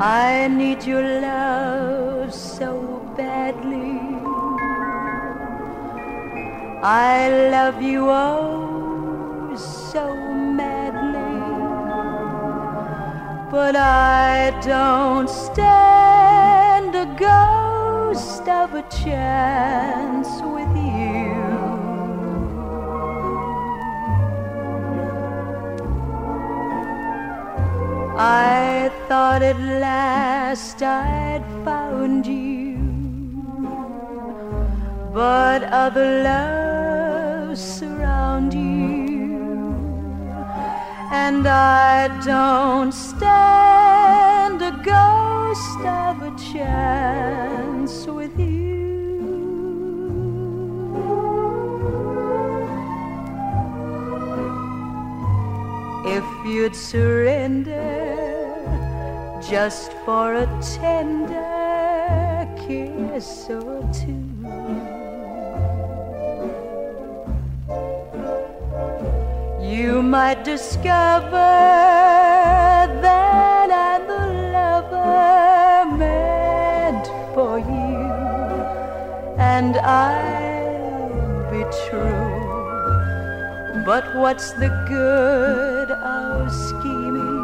I need your love so badly. I love you oh so madly, but I don't stand a ghost of a chance with you. I thought at last I'd found you, but other loves surround you, and I don't stand a ghost of a chance with you. If you'd surrender just for a tender kiss or two, you might discover that I'm the lover meant for you, and I'll be true. But what's the good of scheming?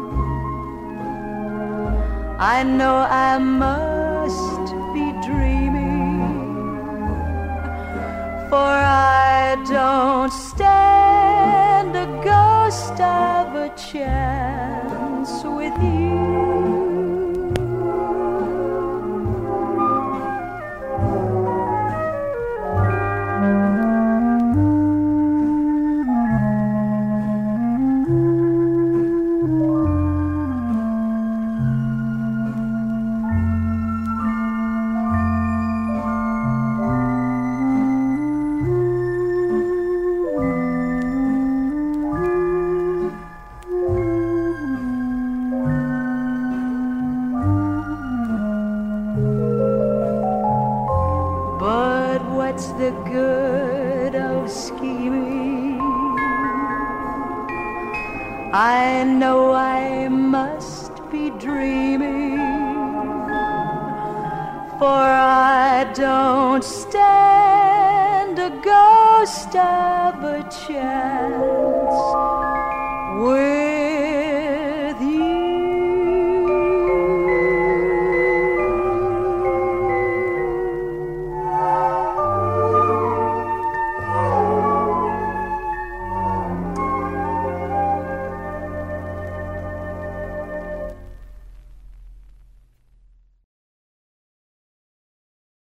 I know I must be dreaming, for I don't stand a ghost of a chance with you. What's the good of scheming? I know I must be dreaming, for I don't stand a ghost of a chance with